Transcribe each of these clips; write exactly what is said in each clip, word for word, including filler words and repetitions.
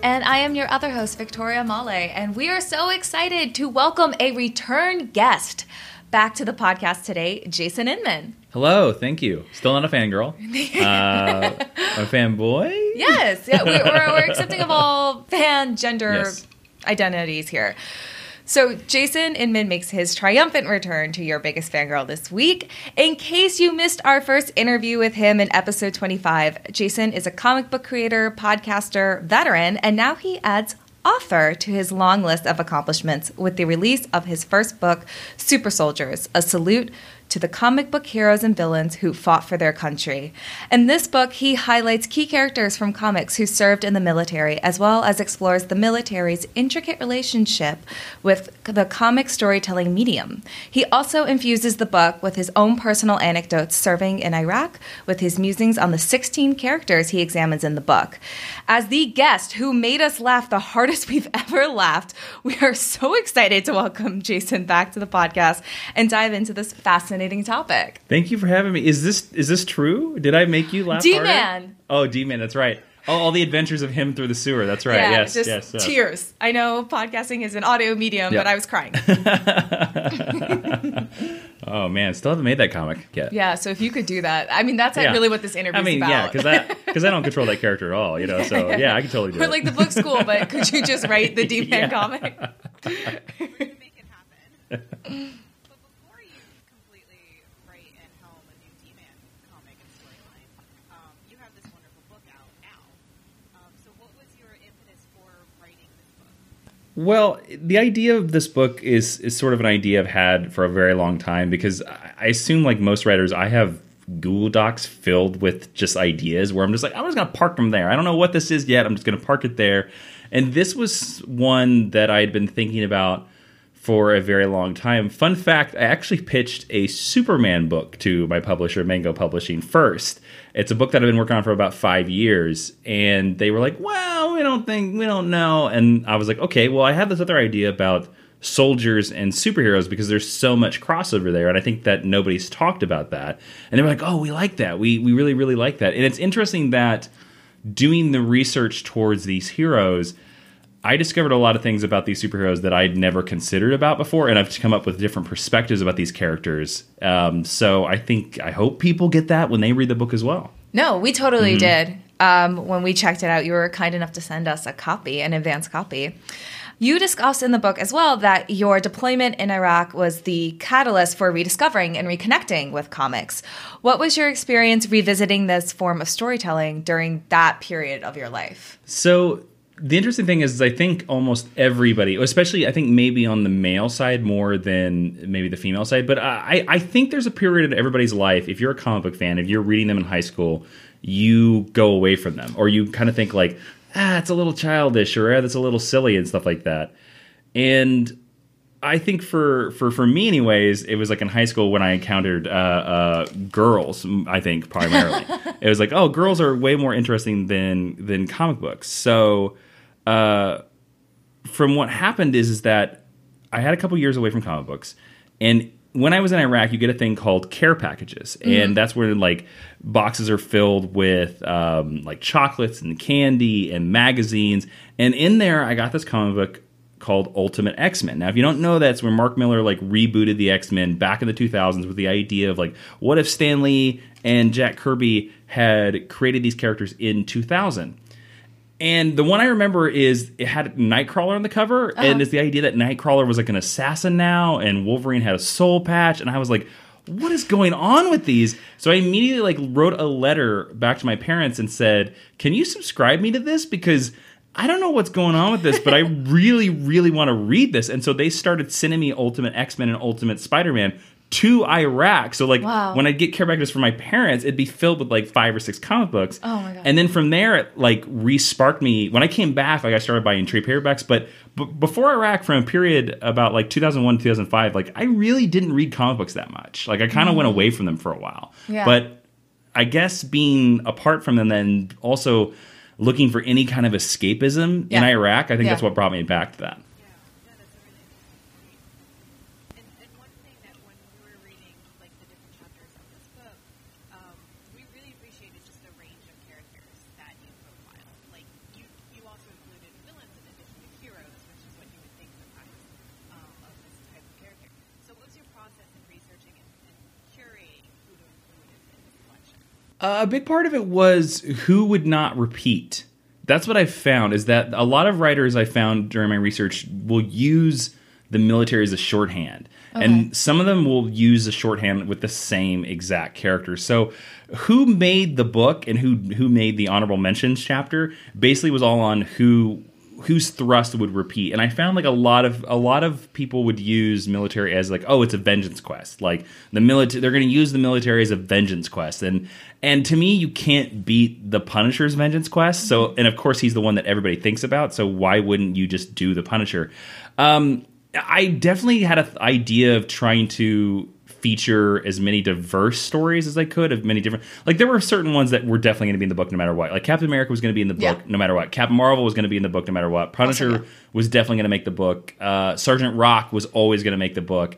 And I am your other host, Victoria Male, and we are so excited to welcome a return guest back to the podcast today, Jason Inman. Hello, thank you. Still not a fangirl. Uh, a fanboy? Yes, yeah, we, we're, we're accepting of all fan gender Yes. identities here. So Jason Inman makes his triumphant return to Your Biggest Fangirl this week. In case you missed our first interview with him in episode twenty-five, Jason is a comic book creator, podcaster, veteran, and now he adds author to his long list of accomplishments with the release of his first book, Super Soldiers, a salute to the comic book heroes and villains who fought for their country. In this book, he highlights key characters from comics who served in the military, as well as explores the military's intricate relationship with the comic storytelling medium. He also infuses the book with his own personal anecdotes serving in Iraq, with his musings on the sixteen characters he examines in the book. As the guest who made us laugh the hardest we've ever laughed, we are so excited to welcome Jason back to the podcast and dive into this fascinating topic. Thank you for having me. Is this is this true? Did I make you laugh harder? D-Man. Oh, D-Man, that's right. Oh, all the adventures of him through the sewer. That's right. Yeah, yes, just yes, yes. tears. I know podcasting is an audio medium, Yep. but I was crying. Oh, man, still haven't made that comic yet. Yeah, so if you could do that. I mean, that's Yeah. really what this interview I is make about. yeah, because I, cause I don't control that character at all, you know, so yeah, I can totally do We're it. like the book's cool, but could you just write the D-Man Yeah. comic? Make it happen. But before you completely write and helm a new D-Man comic and storyline, um, you have this wonderful book out now. Um, so what was your impetus for writing this book? Well, the idea of this book is is sort of an idea I've had for a very long time because I I assume, like most writers, I have Google Docs filled with just ideas where I'm just like, I'm just going to park them there. I don't know what this is yet. I'm just going to park it there. And this was one that I had been thinking about for a very long time. Fun fact, I actually pitched a Superman book to my publisher, Mango Publishing, first. It's a book that I've been working on for about five years. And they were like, well, we don't think, we don't know. And I was like, okay, well, I have this other idea about soldiers and superheroes because there's so much crossover there. And I think that nobody's talked about that. And they were like, oh, we like that. We, we really, really like that. And it's interesting that doing the research towards these heroes, I discovered a lot of things about these superheroes that I'd never considered about before, and I've come up with different perspectives about these characters. Um, so I think, I hope people get that when they read the book as well. No, we totally Mm-hmm. did. Um, when we checked it out, you were kind enough to send us a copy, an advance copy. You discuss in the book as well that your deployment in Iraq was the catalyst for rediscovering and reconnecting with comics. What was your experience revisiting this form of storytelling during that period of your life? So the interesting thing is, is I think almost everybody, especially I think maybe on the male side more than maybe the female side, but I, I think there's a period in everybody's life, if you're a comic book fan, if you're reading them in high school, you go away from them, or you kind of think like, ah, it's a little childish, or ah, that's a little silly and stuff like that. And I think for, for, for me anyways, it was like in high school when I encountered uh, uh, girls, I think primarily. It was like, oh, girls are way more interesting than than comic books. So uh, from what happened is, is that I had a couple years away from comic books. And when I was in Iraq, you get a thing called care packages. And mm-hmm. that's where like boxes are filled with um, like chocolates and candy and magazines. And in there, I got this comic book called Ultimate X-Men. Now, if you don't know, that's where Mark Miller like rebooted the X-Men back in the two thousands with the idea of like, what if Stan Lee and Jack Kirby had created these characters in two thousand? And the one I remember is it had Nightcrawler on the cover, uh-huh. and it's the idea that Nightcrawler was like an assassin now, and Wolverine had a soul patch, and I was like, what is going on with these? So I immediately like wrote a letter back to my parents and said, can you subscribe me to this? Because I don't know what's going on with this, but I really, really want to read this. And so they started sending me Ultimate X-Men and Ultimate Spider-Man to Iraq. So like wow. when I'd get care packages from my parents, it'd be filled with like five or six comic books. Oh my God. And then from there, it like re-sparked me. When I came back, like I started buying trade paperbacks. But b- before Iraq, from a period about like two thousand one, two thousand five, like I really didn't read comic books that much. Like I kind of mm. went away from them for a while. Yeah. But I guess being apart from them and also looking for any kind of escapism yeah. in Iraq, I think yeah. that's what brought me back to that. Appreciated just the range of characters that you profile. Like you, you also included A big part of it was who would not repeat. That's what I've found, is that a lot of writers I found during my research will use the military as a shorthand. Okay. And some of them will use the shorthand with the same exact characters. So who made the book and who who made the honorable mentions chapter basically was all on who whose thrust would repeat. And I found like a lot of a lot of people would use military as like, oh, it's a vengeance quest. Like the military, they're going to use the military as a vengeance quest. And and to me, you can't beat the Punisher's vengeance quest. So, and of course, he's the one that everybody thinks about. So why wouldn't you just do the Punisher? Um, I definitely had an idea of trying to feature as many diverse stories as I could of many different, like there were certain ones that were definitely going to be in the book no matter what. Like Captain America was going to be in the book yeah. no matter what. Captain Marvel was going to be in the book no matter what. Punisher awesome, yeah. was definitely going to make the book. Uh, Sergeant Rock was always going to make the book.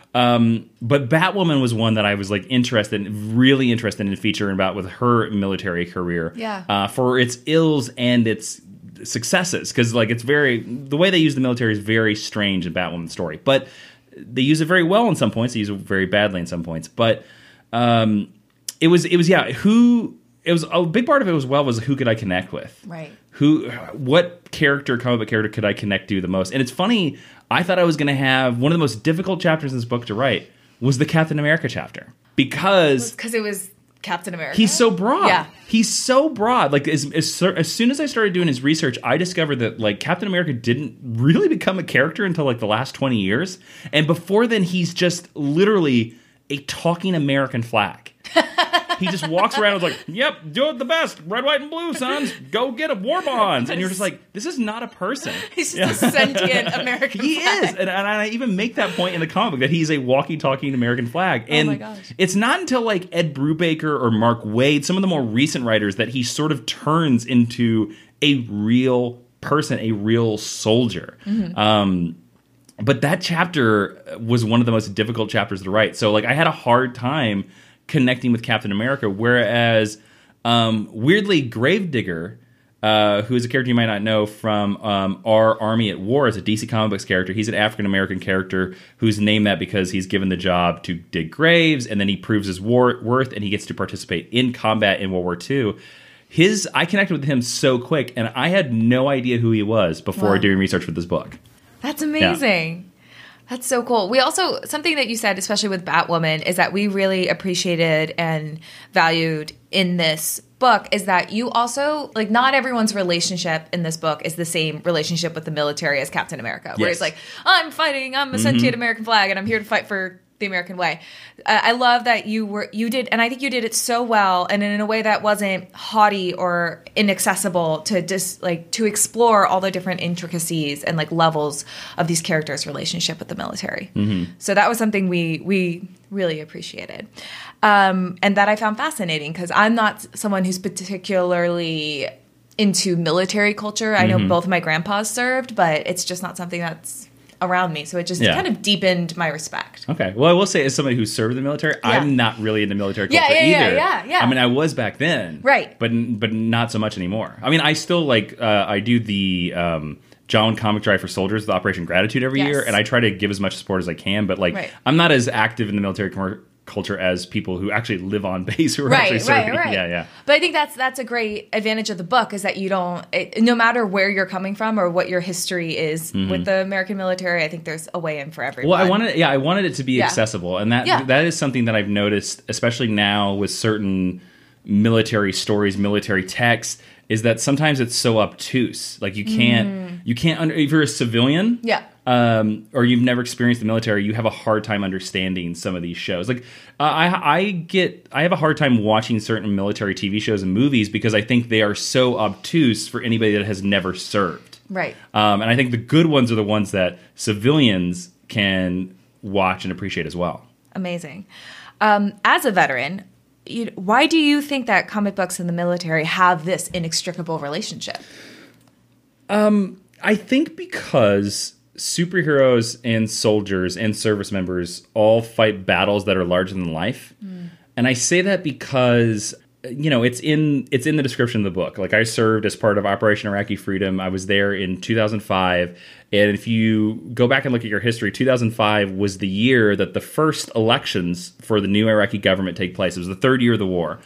Um, but Batwoman was one that I was like interested, really interested in featuring about with her military career. Yeah. Uh, for its ills and its successes, because like it's very, the way they use the military is very strange in Batwoman's story, but they use it very well in some points. They use it very badly in some points. But um, it was, it was, yeah. Who it was a big part of it as well was who could I connect with? Right. Who, what character, comic book character, could I connect to the most? And it's funny. I thought I was going to have one of the most difficult chapters in this book to write was the Captain America chapter because because it was Captain America. He's so broad. Yeah. He's so broad. Like as, as as soon as I started doing his research, I discovered that like Captain America didn't really become a character until like the last twenty years. And before then, he's just literally a talking American flag. He just walks around and is like, yep, do it the best. Red, white, and blue, sons. Go get a war bonds. And you're just like, this is not a person. He's just a sentient American he flag. He is. And, and I even make that point in the comic that he's a walkie, talking American flag. And oh my gosh. It's not until like Ed Brubaker or Mark Waid, some of the more recent writers, that he sort of turns into a real person, a real soldier. Mm-hmm. Um, but that chapter was one of the most difficult chapters to write. So like I had a hard time connecting with Captain America, whereas um, weirdly Gravedigger, uh, who is a character you might not know from um, Our Army at War, is a D C Comic Books character. He's an African American character who's named that because he's given the job to dig graves, and then he proves his war- worth, and he gets to participate in combat in World War Two. His I connected with him so quick, and I had no idea who he was before wow. doing research for this book. That's amazing. Yeah. That's so cool. We also, something that you said, especially with Batwoman, is that we really appreciated and valued in this book is that you also, like, not everyone's relationship in this book is the same relationship with the military as Captain America. Where yes. it's like, I'm fighting, I'm a sentient mm-hmm. American flag, and I'm here to fight for the American way. Uh, I love that you were, you did, and I think you did it so well, and in a way that wasn't haughty or inaccessible to just like to explore all the different intricacies and like levels of these characters' relationship with the military. Mm-hmm. So that was something we we really appreciated, um, and that I found fascinating because I'm not someone who's particularly into military culture. I know mm-hmm. both of my grandpas served, but it's just not something that's around me, so it just yeah. kind of deepened my respect. Okay, well, I will say, as somebody who served in the military, yeah. I'm not really into military culture yeah, yeah, either. Yeah, yeah, yeah. I mean, I was back then, right? But but not so much anymore. I mean, I still like uh, I do the um, John Comic Drive for Soldiers, the Operation Gratitude every yes. year, and I try to give as much support as I can. But like, right. I'm not as active in the military com- culture as people who actually live on base who are right, actually serving. Right, right. Yeah, yeah. But I think that's that's a great advantage of the book is that you don't, it, no matter where you're coming from or what your history is mm-hmm. with the American military, I think there's a way in for everyone. Well, I wanted, yeah, I wanted it to be yeah. accessible, and that yeah. that is something that I've noticed, especially now with certain military stories, military text, is that sometimes it's so obtuse. Like you can't, mm. you can't. Under, if you're a civilian, yeah. Um, or you've never experienced the military, you have a hard time understanding some of these shows. Like uh, I, I get, I have a hard time watching certain military T V shows and movies because I think they are so obtuse for anybody that has never served. Right. Um, and I think the good ones are the ones that civilians can watch and appreciate as well. Amazing. Um, as a veteran, you, why do you think that comic books and the military have this inextricable relationship? Um, I think because superheroes and soldiers and service members all fight battles that are larger than life. Mm. And I say that because, you know, it's in it's in the description of the book. Like I served as part of Operation Iraqi Freedom. I was there in two thousand five. And if you go back and look at your history, two thousand five was the year that the first elections for the new Iraqi government take place. It was the third year of the war.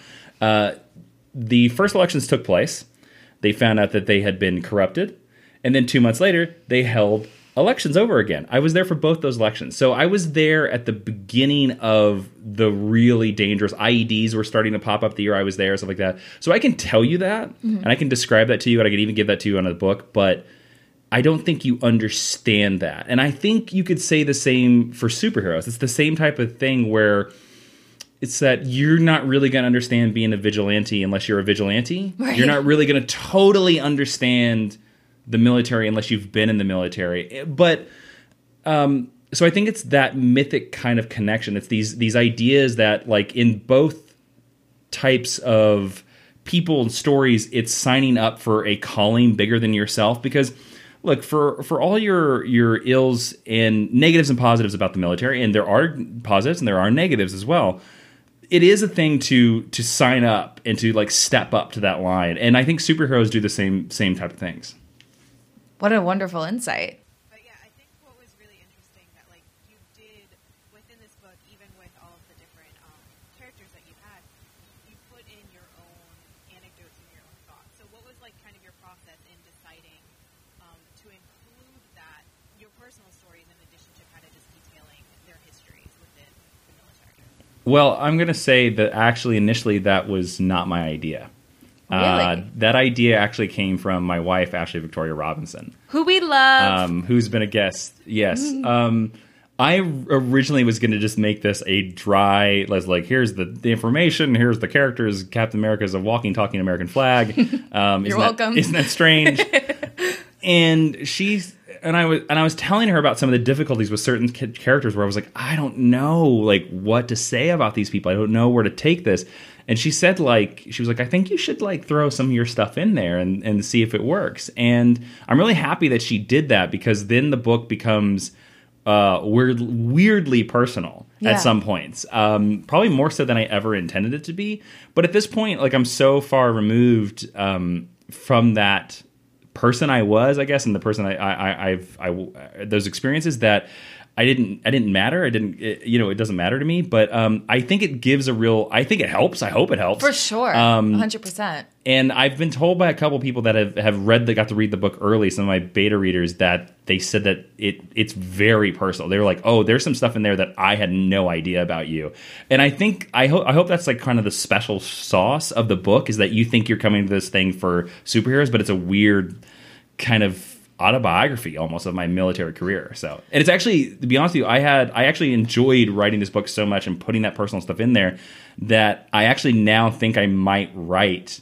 Uh, the first elections took place. They found out that they had been corrupted. And then two months later, they held elections over again. I was there for both those elections. So I was there at the beginning of the really dangerous I E Ds were starting to pop up the year I was there, stuff like that. So I can tell you that, mm-hmm. and I can describe that to you, and I can even give that to you on a book, but I don't think you understand that. And I think you could say the same for superheroes. It's the same type of thing where it's that you're not really going to understand being a vigilante unless you're a vigilante. Right. You're not really going to totally understand the military unless you've been in the military. But um, so I think it's that mythic kind of connection. It's these these ideas that, like, in both types of people and stories, it's signing up for a calling bigger than yourself. Because, look, for for all your your ills and negatives and positives about the military, and there are positives and there are negatives as well, it is a thing to to sign up and to, like, step up to that line. And I think superheroes do the same same type of things. What a wonderful insight. But yeah, I think what was really interesting that, like, you did within this book, even with all of the different um, characters that you had, you put in your own anecdotes and your own thoughts. So what was, like, kind of your process in deciding um, to include that, your personal stories, in addition to kind of just detailing their histories within the military? Well, I'm going to say that actually initially that was not my idea. Really? Uh, that idea actually came from my wife, Ashley Victoria Robinson. Who we love. Um, who's been a guest. Yes. um, I originally was going to just make this a dry, like, here's the, the information, here's the characters. Captain America is a walking, talking American flag. Um, You're isn't welcome. That, isn't that strange? and she's... And I was and I was telling her about some of the difficulties with certain characters where I was like, I don't know, like, what to say about these people. I don't know where to take this. And she said, like, she was like, I think you should, like, throw some of your stuff in there and, and see if it works. And I'm really happy that she did that, because then the book becomes uh, weird, weirdly personal yeah. at some points. Um, probably more so than I ever intended it to be. But at this point, like, I'm so far removed um, from that person I was, I guess, and the person I, I, I've, I, those experiences that I didn't, I didn't matter. I didn't, it, you know, it doesn't matter to me. But um, I think it gives a real, I think it helps. I hope it helps for sure, um, one hundred percent. And I've been told by a couple people that have, have read, that got to read the book early, some of my beta readers, that they said that it it's very personal. They were like, oh, there's some stuff in there that I had no idea about you. And I think, I hope I hope that's, like, kind of the special sauce of the book, is that you think you're coming to this thing for superheroes, but it's a weird kind of autobiography almost of my military career. So, and it's actually, to be honest with you, I had, I actually enjoyed writing this book so much and putting that personal stuff in there that I actually now think I might write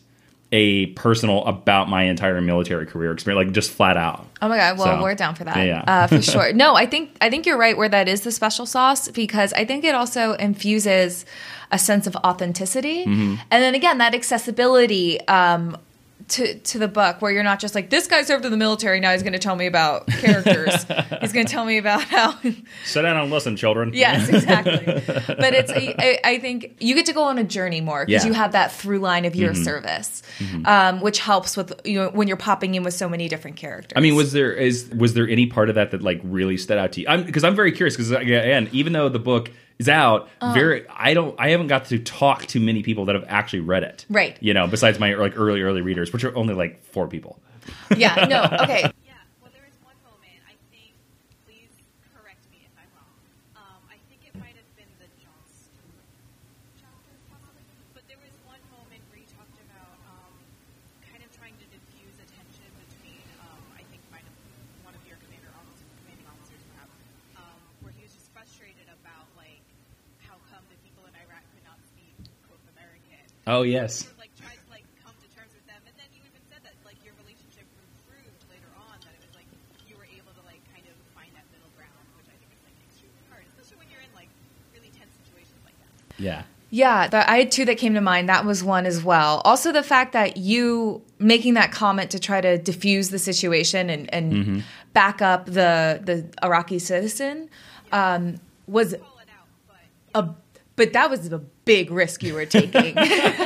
a personal about my entire military career experience, like, just flat out. Oh my God. Well, so, we're down for that. Yeah, yeah. Uh, for sure. No, I think, I think you're right where that is the special sauce, because I think it also infuses a sense of authenticity. Mm-hmm. And then again, that accessibility, um, to to the book, where you're not just like, this guy served in the military, now he's going to tell me about characters. He's going to tell me about how... Sit down and listen, children. Yes, exactly. But it's, I, I think you get to go on a journey more, because yeah. you have that through line of your mm-hmm. service, mm-hmm. um, which helps with, you know, when you're popping in with so many different characters. I mean, was there is was there any part of that that, like, really stood out to you? I'm, because I'm very curious, because, again, even though the book is out, uh, very I don't I haven't got to talk to many people that have actually read it. Right. You know, besides my, like, early early readers, which are only, like, four people. Yeah. No. Okay. Yeah. Well, there was one moment, I think, please correct me if I'm wrong. Um, I think it might have been the Jon Stewart chapter, probably. But there was one moment where you talked about um, kind of trying to diffuse a tension between, um, I think, kind of one of your commander officers, commanding officers, perhaps, um, where he was just frustrated about, like, how come the people in Iraq could not speak, quote, American. Oh, yes. Sort of, like, tried to, like, come to terms with them. And then you even said that, like, your relationship improved later on, that it was, like, you were able to, like, kind of find that middle ground, which I think is, like, extremely hard, especially when you're in, like, really tense situations like that. Yeah. Yeah, the, I had two that came to mind. That was one as well. Also, the fact that you making that comment to try to diffuse the situation and, and mm-hmm. back up the the Iraqi citizen um, was a, but that was a big risk you were taking.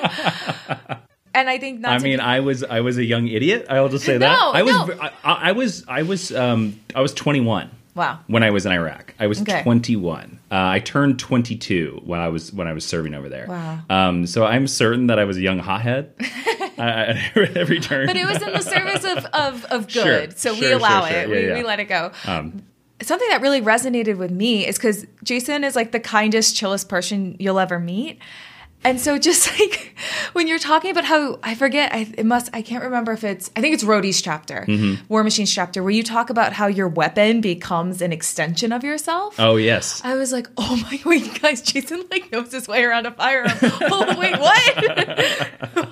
And I think not I to mean, be- I was I was a young idiot. I'll just say that. No, I was no. I, I was I was um I was twenty-one. Wow. When I was in Iraq, I was Okay. twenty-one. Uh, I turned twenty-two when I was when I was serving over there. Wow. Um, so I'm certain that I was a young hothead uh, at every turn. But it was in the service of, of, of Sure, good. So we sure, allow sure, sure. it. Yeah, we, yeah. we let it go. Um, Something that really resonated with me is because Jason is like the kindest, chillest person you'll ever meet. And so just like when you're talking about how, I forget, I, it must, I can't remember if it's, I think it's Rhodey's chapter, Mm-hmm. War Machine's chapter, where you talk about how your weapon becomes an extension of yourself. oh yes. I was like, oh my, wait, guys, Jason like knows his way around a firearm. Oh, wait, what?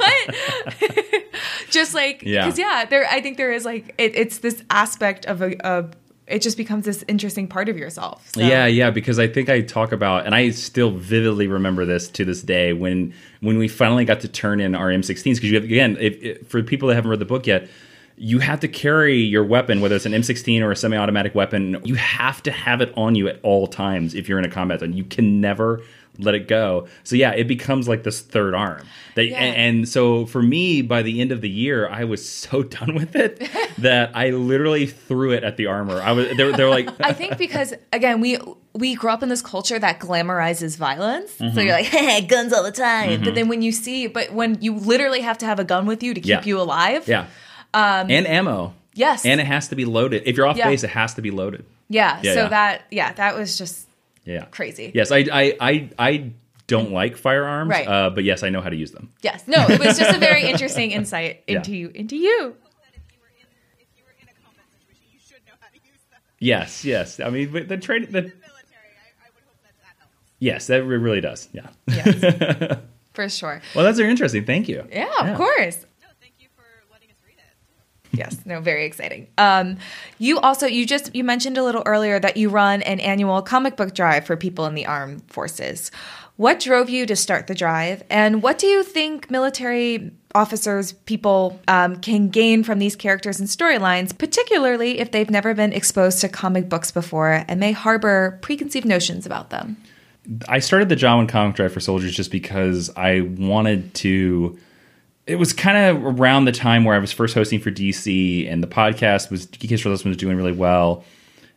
What? Just like, Yeah. because yeah, there, I think there is like, it, it's this aspect of a, a, it just becomes this interesting part of yourself. So. Yeah, yeah, because I think I talk about, and I still vividly remember this to this day when when we finally got to turn in our M sixteens. Because you have, again, if, if, for people that haven't read the book yet, you have to carry your weapon, whether it's an M sixteen or a semi-automatic weapon. You have to have it on you at all times if you're in a combat zone. You can never let it go. So yeah, it becomes like this third arm. That, Yeah. and, and so for me, by the end of the year, I was so done with it that I literally threw it at the armor. I was. They were, they were like. I think because again, we we grew up in this culture that glamorizes violence. Mm-hmm. So you're like, hey, guns all the time. But then when you see, but when you literally have to have a gun with you to keep Yeah. you alive. Yeah. Um, and ammo. Yes. And it has to be loaded. If you're off Yeah. base, it has to be loaded. Yeah. Yeah, so yeah. that, yeah, that was just Yeah. crazy. Yes, I I I, I don't like firearms, Right. uh, but yes, I know how to use them. Yes. No, it was just a very interesting insight Yeah. into you, into you. That if you were in if you were in a combat situation, you should know how to use them. Yes, yes. I mean, but the training. The, In the military, I, I would hope that that helps. yes, that re- really does. Yeah. Yes. For sure. Well, that's very interesting. Thank you. Yeah, of course. No, thank you for letting us read it. Yes, no, very exciting. Um, you also you just you mentioned a little earlier that you run an annual comic book drive for people in the armed forces. What drove you to start the drive, and what do you think military officers, people um, can gain from these characters and storylines, particularly if they've never been exposed to comic books before and may harbor preconceived notions about them? I started the Jawan Comic Drive for Soldiers just because I wanted to. It was kind of around the time where I was first hosting for D C, and the podcast was Geekish for Listeners was doing really well,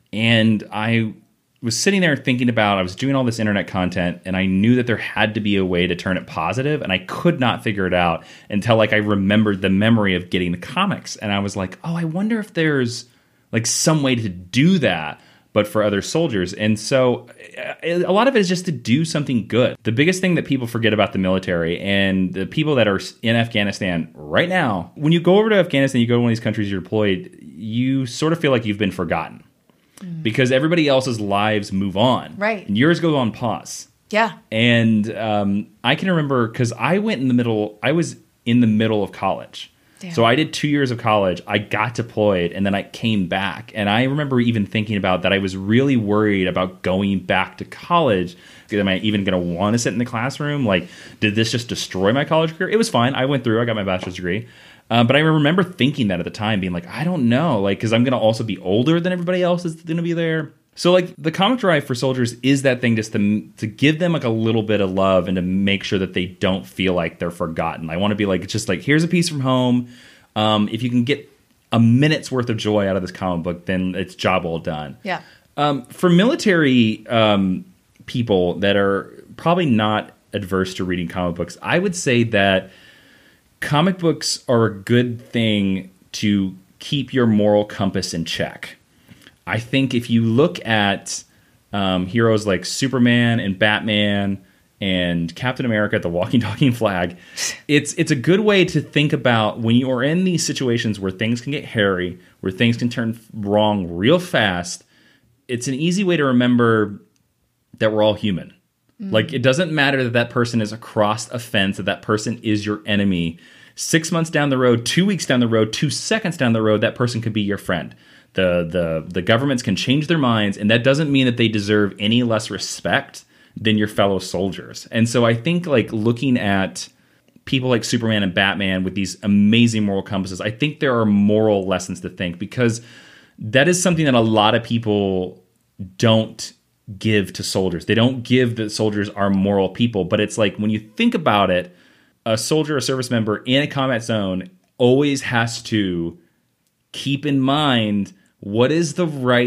and I was sitting there thinking about. I was doing all this internet content, and I knew that there had to be a way to turn it positive, and I could not figure it out until like I remembered the memory of getting the comics, and I was like, oh, I wonder if there's like some way to do that, but for other soldiers. And so a lot of it is just to do something good. The biggest thing that people forget about the military and the people that are in Afghanistan right now, when you go over to Afghanistan, you go to one of these countries you're deployed, you sort of feel like you've been forgotten because everybody else's lives move on. Right. And yours go on pause. Yeah. And um, I can remember because I went in the middle, I was in the middle of college. Damn. So I did two years of college. I got deployed, and then I came back. And I remember even thinking about that. I was really worried about going back to college. Am I even going to want to sit in the classroom? Like, did this just destroy my college career? It was fine. I went through. I got my bachelor's degree. Uh, but I remember thinking that at the time, being like, I don't know, like, because I'm going to also be older than everybody else is going to be there. So, like, the comic drive for soldiers is that thing just to to give them, like, a little bit of love and to make sure that they don't feel like they're forgotten. I want to be like, it's just like, here's a piece from home. Um, if you can get a minute's worth of joy out of this comic book, then it's job well done. Yeah. Um, for military um, people that are probably not adverse to reading comic books, I would say that comic books are a good thing to keep your moral compass in check. I think if you look at um, heroes like Superman and Batman and Captain America, the walking, talking flag, it's it's a good way to think about when you are in these situations where things can get hairy, where things can turn wrong real fast. It's an easy way to remember that we're all human. Mm. Like, it doesn't matter that that person is across a fence, that that person is your enemy. Six months down the road, two weeks down the road, two seconds down the road, that person could be your friend. The the the governments can change their minds, and that doesn't mean that they deserve any less respect than your fellow soldiers. And so I think, like, looking at people like Superman and Batman with these amazing moral compasses, I think there are moral lessons to think, because that is something that a lot of people don't give to soldiers. They don't give that soldiers are moral people, but it's like, when you think about it, a soldier, a service member in a combat zone always has to keep in mind what is the right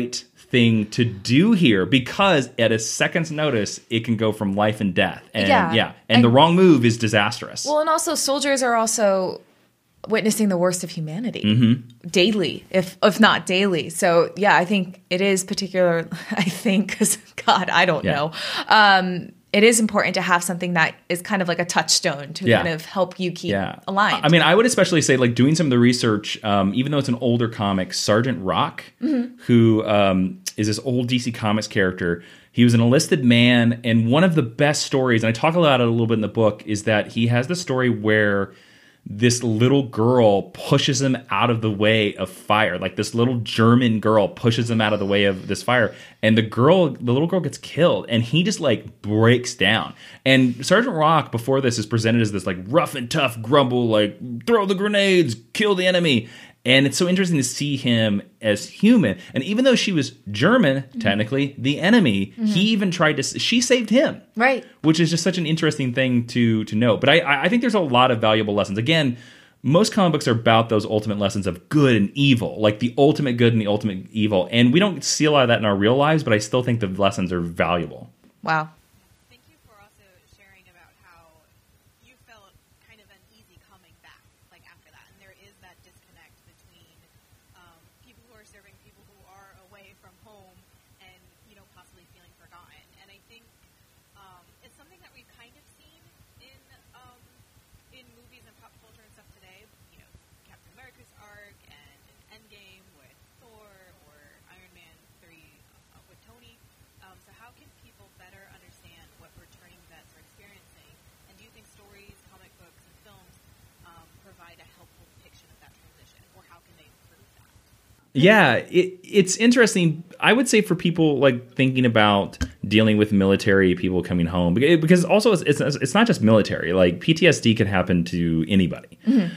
thing to do here because at a second's notice, it can go from life and death. And Yeah. yeah, and, And- the wrong move is disastrous. Well, and also soldiers are also witnessing the worst of humanity Mm-hmm. daily, if if not daily. So yeah, I think it is particular. I think because God, I don't Yeah. know. Um, it is important to have something that is kind of like a touchstone to Yeah. kind of help you keep yeah. aligned. I mean, I would especially say, like, doing some of the research, um, even though it's an older comic, Sergeant Rock, Mm-hmm. who um, is this old D C Comics character. He was an enlisted man, and one of the best stories, and I talk about it a little bit in the book, is that he has the story where this little girl pushes him out of the way of fire. Like, this little German girl pushes him out of the way of this fire, and the girl, the little girl gets killed, and he just, like, breaks down. And Sergeant Rock, before this, is presented as this, like, rough and tough grumble, like, throw the grenades, kill the enemy. And it's so interesting to see him as human. And even though she was German, technically, the enemy, he even tried to, she saved him. Right. Which is just such an interesting thing to to know. But I, I think there's a lot of valuable lessons. Again, most comic books are about those ultimate lessons of good and evil, like the ultimate good and the ultimate evil. And we don't see a lot of that in our real lives, but I still think the lessons are valuable. Wow. Thank you for also sharing about how you felt kind of uneasy coming back, like after that, and there is that disconnect between um, people who are serving, people who are away from home, and you know possibly feeling forgotten. And I think um, it's something that we've kind of seen in um, in movies and pop culture and stuff today. You know, Captain America's arc and an Endgame with Thor, or Iron Man three uh, with Tony. Um, so how can people better understand what returning vets are experiencing? And do you think stories, comic books, and films um, provide a helpful depiction of that transition? Or how can they improve that? Yeah, it, it's interesting. I would say for people like thinking about dealing with military people coming home, because because also it's, it's, it's not just military. Like P T S D can happen to anybody.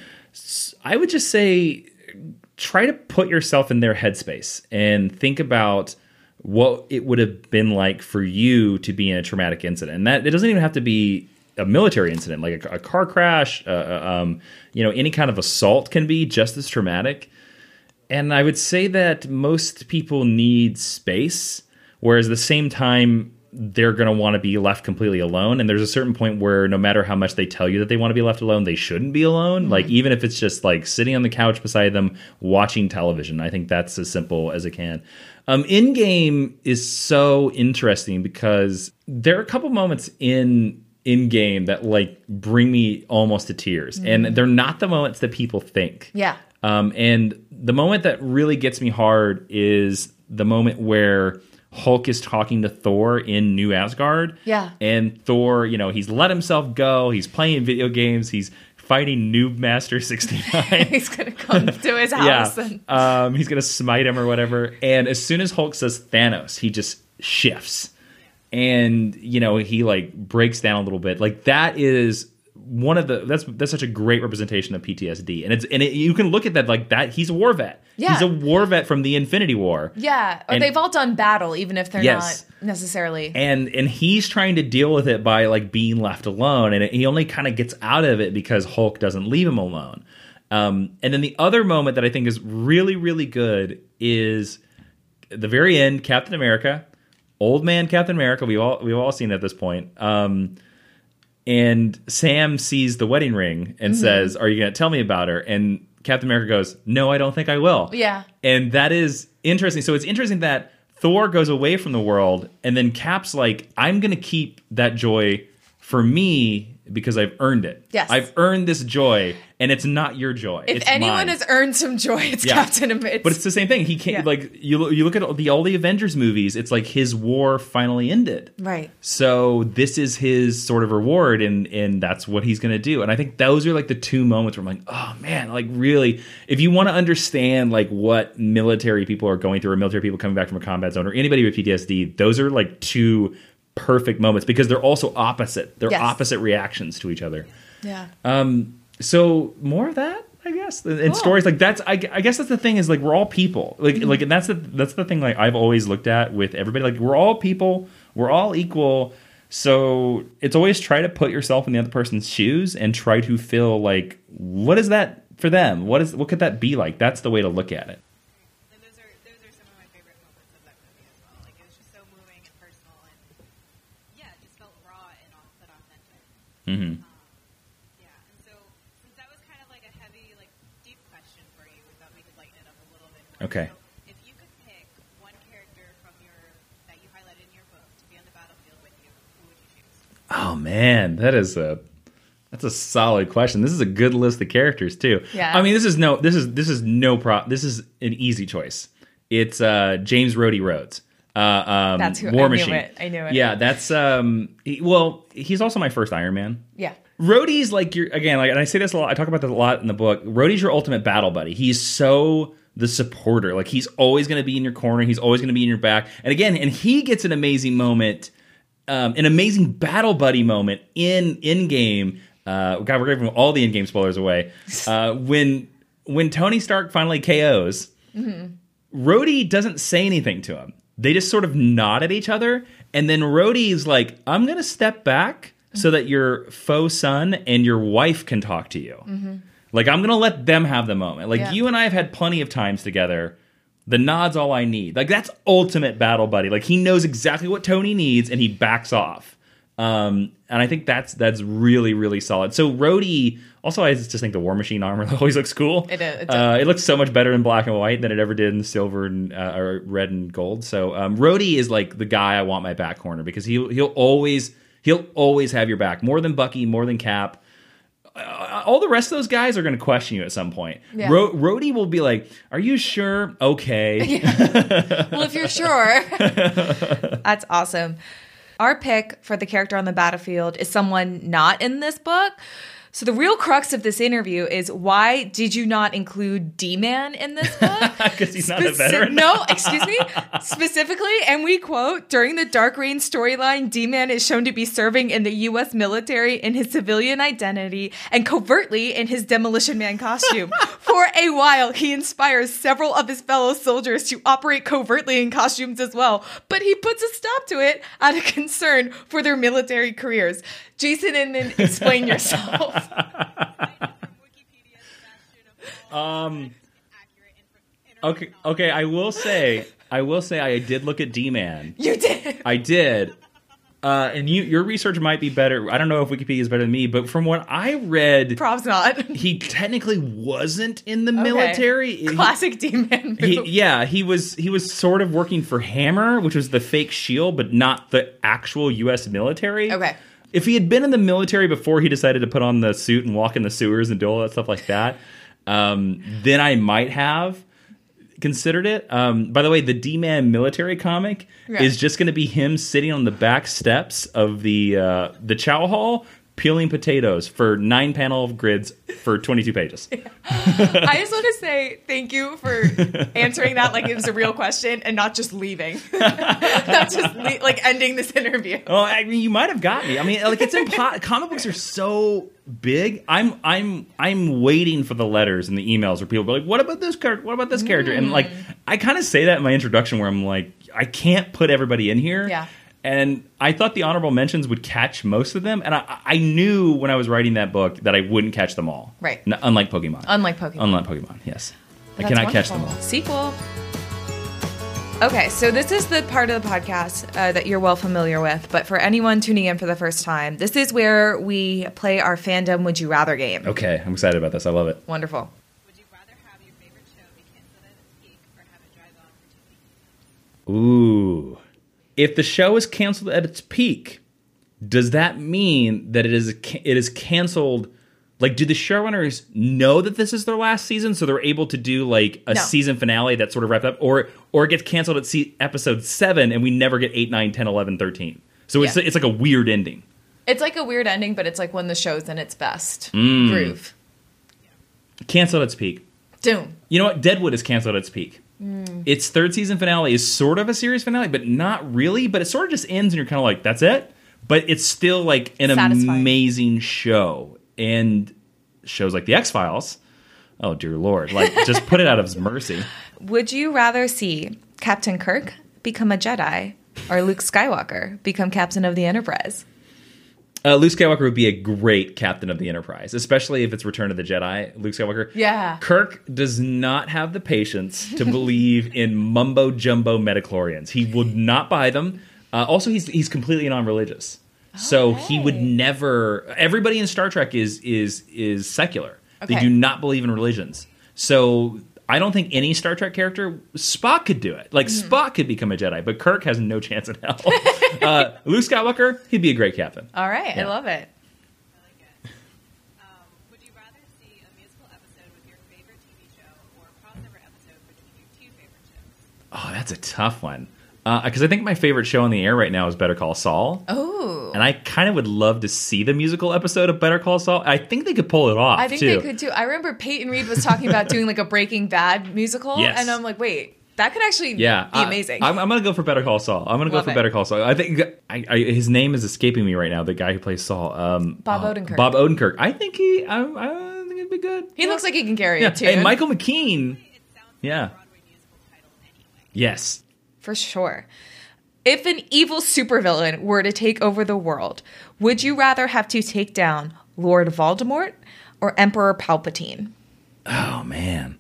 S- I would just say try to put yourself in their headspace and think about what it would have been like for you to be in a traumatic incident. And that it doesn't even have to be a military incident, like a, a car crash, uh, um, you know, any kind of assault can be just as traumatic. And I would say that most people need space, whereas at the same time, they're going to want to be left completely alone. And there's a certain point where no matter how much they tell you that they want to be left alone, they shouldn't be alone. Mm-hmm. Like, even if it's just like sitting on the couch beside them, watching television, I think that's as simple as it can. Um, In-game is so interesting because there are a couple moments in in-game that like bring me almost to tears. Mm-hmm. And they're not the moments that people think. Yeah. Um, and the moment that really gets me hard is the moment where Hulk is talking to Thor in New Asgard. Yeah. And Thor, you know, he's let himself go. He's playing video games. He's fighting Noob Master sixty-nine. He's going to come to his house. Yeah. And Um, he's going to smite him or whatever. And as soon as Hulk says Thanos, he just shifts. And, you know, he like breaks down a little bit. Like, that is one of the that's that's such a great representation of P T S D. And it's and it, you can look at that like that. He's a war vet. Yeah. He's a war vet from the Infinity War. yeah. Or And- they've all done battle, even if they're Yes. not necessarily. And and he's trying to deal with it by like being left alone, and it, he only kind of gets out of it because Hulk doesn't leave him alone. Um, and then the other moment that I think is really really good is at the very end. Captain America, old man Captain America. We've all we've all seen it at this point. Um, and Sam sees the wedding ring and mm-hmm. says, "Are you going to tell me about her?" And Captain America goes, "No, I don't think I will." Yeah. And that is interesting. So it's interesting that Thor goes away from the world, and then Cap's like, I'm going to keep that joy for me because I've earned it. Yes. I've earned this joy, and it's not your joy. If it's anyone mine. has earned some joy, it's Yeah. Captain America. But it's the same thing. He can't, Yeah. like, you, you look at all the, all the Avengers movies, it's like his war finally ended. Right. So this is his sort of reward, and and that's what he's going to do. And I think those are like the two moments where I'm like, oh man, like really, if you want to understand like what military people are going through, or military people coming back from a combat zone, or anybody with P T S D, those are like two perfect moments because they're also opposite. They're Yes. opposite reactions to each other. Yeah. Um. So more of that, I guess, and Cool. stories like that's. I, I guess that's the thing is like we're all people. Like Mm-hmm. like and that's the that's the thing like I've always looked at with everybody. Like we're all people. We're all equal. So it's always try to put yourself in the other person's shoes and try to feel like what is that for them? What is what could that be like? That's the way to look at it. And those are those are some of my favorite moments of that movie as Mm-hmm. Um, yeah, and so since that was kind of like a heavy, like deep question for you, we thought we could lighten it up a little bit more. Okay. So if you could pick one character from your that you highlighted in your book to be on the battlefield with you, who would you choose? Oh man, that is a that's a solid question. This is a good list of characters too. Yeah. I mean, this is no this is this is no pro. This is an easy choice. It's uh, James Rhodey Rhodes. Uh, um, That's who- War I knew Machine. it. I knew it. Yeah, that's um. He, well, he's also my first Iron Man. Yeah. Rhodey's like your again, like, and I say this a lot. I talk about this a lot in the book. Rhodey's your ultimate battle buddy. He's so the supporter. Like he's always going to be in your corner. He's always going to be in your back. And again, and he gets an amazing moment, um, an amazing battle buddy moment in in game. Uh, God, we're giving all the in game spoilers away. Uh, when when Tony Stark finally K Os, mm-hmm. Rhodey doesn't say anything to him. They just sort of nod at each other, and then Rhodey's like, "I'm going to step back so that your faux son and your wife can talk to you. Mm-hmm. Like, I'm going to let them have the moment. Like, Yeah. you and I have had plenty of times together. The nod's all I need. Like, that's ultimate battle buddy. Like, he knows exactly what Tony needs, and he backs off. Um, and I think that's that's really, really solid. So, Rhodey, also, I just think the War Machine armor always looks cool. It is. It Uh, it looks so much better in black and white than it ever did in silver and uh, or red and gold. So, um, Rhodey is like the guy I want my back corner because he'll he'll always he'll always have your back more than Bucky, more than Cap. Uh, all the rest of those guys are going to question you at some point. Yeah. Ro- Rhodey will be like, "Are you sure? Okay." Well, if you're sure. That's awesome. Our pick for the character on the battlefield is someone not in this book. So the real crux of this interview is, why did you not include D-Man in this book? Because he's not a Speci- veteran. No, excuse me. Specifically, and we quote, during the Dark Reign storyline, D-Man is shown to be serving in the U S military in his civilian identity and covertly in his Demolition Man costume. For a while, he inspires several of his fellow soldiers to operate covertly in costumes as well, but he puts a stop to it out of concern for their military careers. Jason Inman, explain yourself. Um. Okay. Okay. I will say. I will say. I did look at D-Man. You did. I did. Uh, and you, your research might be better. I don't know if Wikipedia is better than me, but from what I read, Probs not. he technically wasn't in the Okay. military. He- Classic D-Man move. He, yeah, he was he was sort of working for Hammer, which was the fake shield, but not the actual U S military. Okay. If he had been in the military before he decided to put on the suit and walk in the sewers and do all that stuff like that, um, then I might have considered it. Um, by the way, the D-Man military comic Yeah. is just going to be him sitting on the back steps of the uh, the chow hall, peeling potatoes for nine panel grids for twenty-two pages. I just want to say thank you for answering that like it was a real question and not just leaving. Not just le- like ending this interview. Oh, I mean, you might have got me. I mean, like it's impo- comic books are so big. I'm I'm I'm waiting for the letters and the emails where people be like, "What about this character? What about this character?" And like, I kind of say that in my introduction where I'm like, I can't put everybody in here. Yeah. And I thought the honorable mentions would catch most of them, and I, I knew when I was writing that book that I wouldn't catch them all. Right. N- unlike Pokemon. Unlike Pokemon. Unlike Pokemon. Yes. I That's cannot catch them wonderful. all. Sequel. Okay, so this is the part of the podcast uh, that you're well familiar with, but for anyone tuning in for the first time, this is where we play our fandom Would You Rather game. Okay, I'm excited about this. I love it. Wonderful. Would you rather have your favorite show be canceled at its peak or have it drag on for two weeks? Ooh. If the show is canceled at its peak, does that mean that it is it is canceled? Like, do the showrunners know that this is their last season, so they're able to do like a No. season finale that's sort of wrapped up, or or it gets canceled at se- episode seven and we never get eight, nine, ten, eleven, thirteen? So it's Yeah. it's like a weird ending. It's like a weird ending, but it's like when the show's in its best Mm. groove. Canceled at its peak. Doom. You know what? Deadwood is canceled at its peak. Its third season finale is sort of a series finale, but not really. But it sort of just ends, and you're kind of like, that's it? But it's still like an Satisfying. amazing show. And shows like The X-Files, oh dear Lord, like just put it out of his mercy. Would you rather see Captain Kirk become a Jedi or Luke Skywalker become Captain of the Enterprise? Uh, Luke Skywalker would be a great captain of the Enterprise, especially if it's Return of the Jedi. Luke Skywalker. Yeah. Kirk does not have the patience to believe in mumbo jumbo metachlorians. He would not buy them. Uh, also, he's he's completely non-religious. So he would Okay. never. Everybody in Star Trek is is is secular. They Okay. do not believe in religions. So I don't think any Star Trek character, Spock could do it. Like Mm-hmm. Spock could become a Jedi, but Kirk has no chance in hell. uh, Luke Skywalker, he'd be a great captain. All right, Yeah. I love it. I like it. Um, would you rather see a musical episode with your favorite T V show or a crossover episode between your two favorite shows? Oh, that's a tough one. Because I think my favorite show on the air right now is Better Call Saul. Oh, And I kind of would love to see the musical episode of Better Call Saul. I think they could pull it off, I think too. they could too. I remember Peyton Reed was talking about doing like a Breaking Bad musical, Yes. and I'm like, wait, that could actually Yeah, be I- amazing. I'm, I'm going to go for Better Call Saul. I'm going to go Love for it. Better Call Saul. I think I, I, his name is escaping me right now. The guy who plays Saul, um, Bob oh, Odenkirk. Bob Odenkirk. I think he. I, I think it'd be good. he looks like he can carry Yeah, it too. and Michael McKean. It sounds like Yeah. a Broadway musical title anyway. Yes. For sure. If an evil supervillain were to take over the world, would you rather have to take down Lord Voldemort or Emperor Palpatine? Oh man.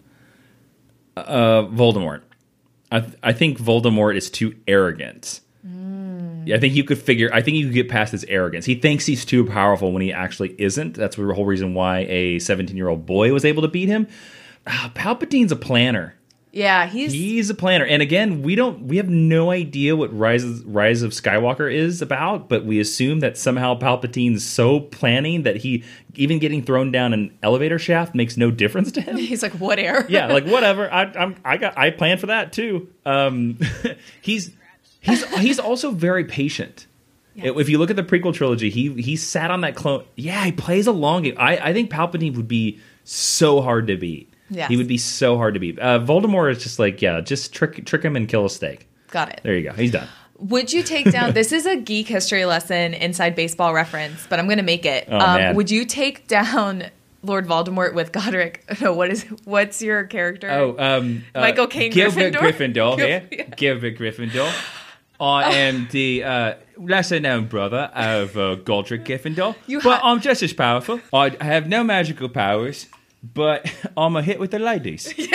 Uh, Voldemort. I th- I think Voldemort is too arrogant. Yeah, I think you could figure. I think you could get past his arrogance. He thinks he's too powerful when he actually isn't. That's the whole reason why a seventeen-year-old boy was able to beat him. Ah, Palpatine's a planner. Yeah, he's He's a planner, and again, we don't. We have no idea what Rise of, Rise of Skywalker is about, but we assume that somehow Palpatine's so planning that he even getting thrown down an elevator shaft makes no difference to him. he's like, what air? Yeah, like whatever. I, I'm I got I planned for that too. Um, he's he's he's also very patient. Yeah. If you look at the prequel trilogy, he he sat on that clone. Yeah, he plays a long game. I I think Palpatine would be so hard to beat. Yes. He would be so hard to beat. Uh, Voldemort is just like, yeah, just trick trick him and kill a steak. Got it. There you go. He's done. Would you take down, this is a geek history lesson, inside baseball reference, but I'm going to make it. Oh, um, man. Would you take down Lord Voldemort with Godric? No, what is, what's your character? Oh, um, uh, Michael Caine Gilbert Gryffindor? Gryffindor here. Yeah. Gilbert Gryffindor. I am the uh, lesser known brother of uh, Godric Gryffindor, You but ha- I'm just as powerful. I have no magical powers, but I'm a hit with the ladies. Oh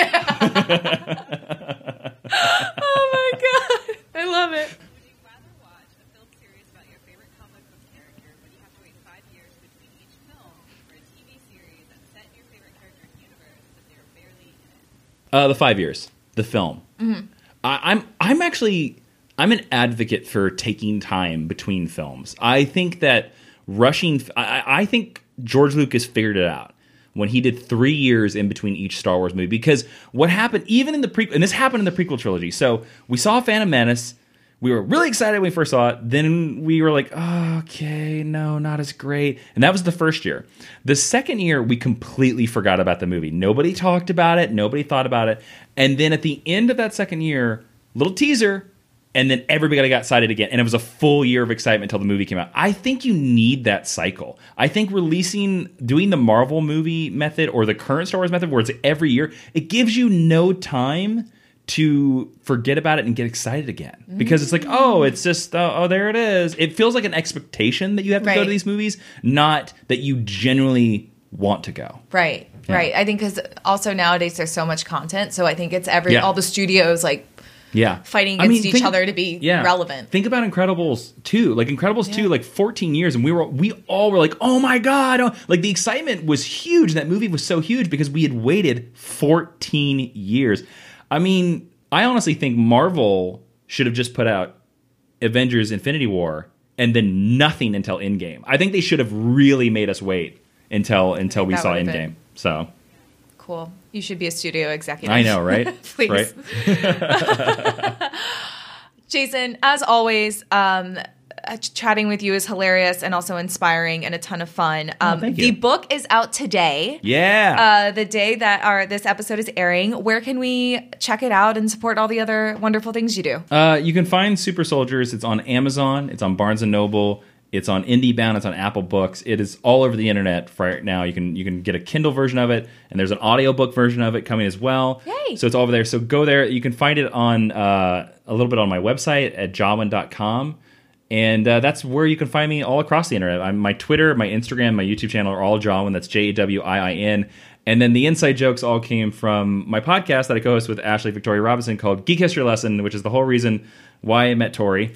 my God. I love it. Would you rather watch a film series about your favorite comic book character, but you have to wait five years between each film, or a T V series that's set in your favorite character's universe, but they're barely in it? Uh, the five years, the film. I, I'm I'm actually I'm an advocate for taking time between films. I think that rushing. I, I think George Lucas figured it out when he did three years in between each Star Wars movie. Because what happened, even in the prequel, and this happened in the prequel trilogy. So we saw Phantom Menace. We were really excited when we first saw it. Then we were like, oh, okay, no, not as great. And that was the first year. The second year, we completely forgot about the movie. Nobody talked about it. Nobody thought about it. And then at the end of that second year, little teaser, and then everybody got excited again. And it was a full year of excitement until the movie came out. I think you need that cycle. I think releasing, doing the Marvel movie method or the current Star Wars method where it's every year, it gives you no time to forget about it and get excited again. Because it's like, oh, it's just, oh, oh, there it is. It feels like an expectation that you have to go Right. to these movies, not that you genuinely want to go. Right, Yeah. right. I think because also nowadays there's so much content. So I think it's every, Yeah. all the studios like Yeah. fighting I mean, against each think- other to be relevant. Think about Incredibles two. Like Incredibles Yeah. two, like fourteen years, and we were we all were like, oh my god! Oh, like the excitement was huge. That movie was so huge because we had waited fourteen years. I mean, I honestly think Marvel should have just put out Avengers: Infinity War and then nothing until Endgame. I think they should have really made us wait until until we that saw would have Endgame. been- So Cool. You should be a studio executive. I know, right? Please. Right? Jason, as always, um, uh, chatting with you is hilarious and also inspiring and a ton of fun. Um, thank the you. book is out today. Yeah. Uh, the day that our this episode is airing. Where can we check it out and support all the other wonderful things you do? Uh, you can find Super Soldiers. It's on Amazon. It's on Barnes and Noble. It's on IndieBound. It's on Apple Books. It is all over the internet for right now. You can you can get a Kindle version of it, and there's an audiobook version of it coming as well. Yay. So it's all over there. So go there. You can find it on uh, a little bit on my website at jawin dot com. And uh, that's where you can find me all across the internet. I'm, my Twitter, my Instagram, my YouTube channel are all Jawin. That's J A W I I N. And then the inside jokes all came from my podcast that I co-host with Ashley Victoria Robinson called Geek History Lesson, which is the whole reason why I met Tori. Yes.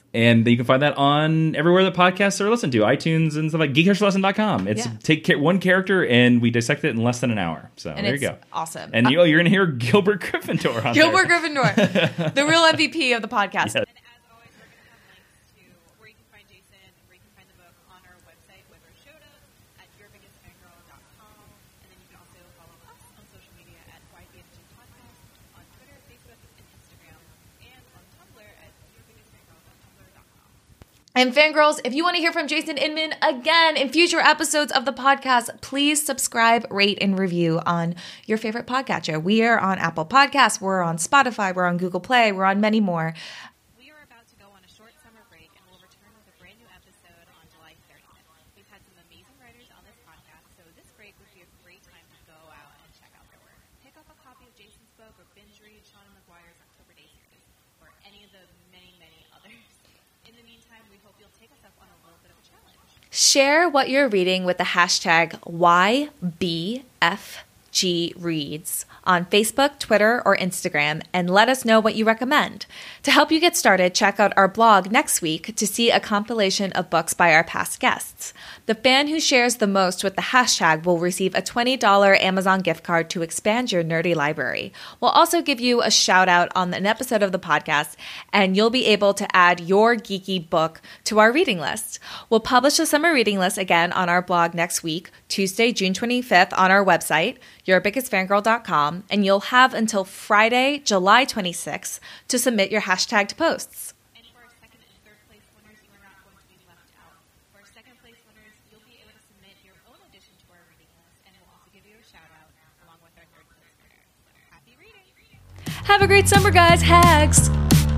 And you can find that on everywhere that podcasts are listened to, iTunes and stuff like geek history lesson dot com. It's Yeah. take ca- one character and we dissect it in less than an hour. So And there it's you go. awesome. And you, oh, you're going to hear Gilbert Gryffindor on Gilbert there. Gryffindor, the real M V P of the podcast. Yes. And as always, we're going to have links to where you can find Jason, where you can find the book on our website with our show notes at your biggest fangirl dot com. And then you can also follow us on social media at Y B F G Podcast on Twitter, Facebook, and Instagram, and on Tumblr at your biggest fangirl dot tumblr dot com. And fangirls, if you want to hear from Jason Inman again in future episodes of the podcast, please subscribe, rate, and review on your favorite podcatcher. We are on Apple Podcasts, we're on Spotify, we're on Google Play, we're on many more. We are about to go on a short summer break, and we'll return with a brand new episode on July thirtieth. We've had some amazing writers on this podcast, so this break would be a great time to go out and check out their work. Pick up a copy of Jason's book or binge read Sean McGuire's October Day series, or any of the many, many others. In the meantime, we hope you'll take us up on a little bit of a challenge. Share what you're reading with the hashtag Y B F G Reads on Facebook, Twitter, or Instagram, and let us know what you recommend. To help you get started, check out our blog next week to see a compilation of books by our past guests. The fan who shares the most with the hashtag will receive a twenty dollars Amazon gift card to expand your nerdy library. We'll also give you a shout out on an episode of the podcast, and you'll be able to add your geeky book to our reading list. We'll publish a summer reading list again on our blog next week, Tuesday, June twenty-fifth, on our website, your biggest fangirl dot com, and you'll have until Friday, July twenty-sixth to submit your hashtagged posts. And for our second and third place winners, you are not going to be left out. For our second place winners, you'll be able to submit your own addition to our reading list, and we'll also give you a shout out along with our third place winner. So happy reading! Have a great summer, guys. Hags!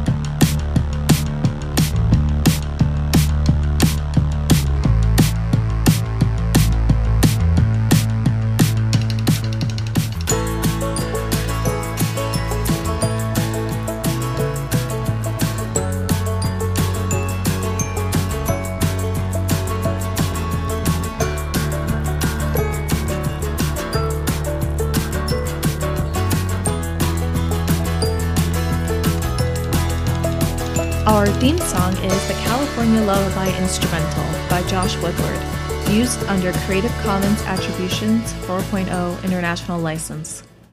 Our theme song is The California Lullaby Instrumental by Josh Woodward, used under Creative Commons Attributions four point oh International License.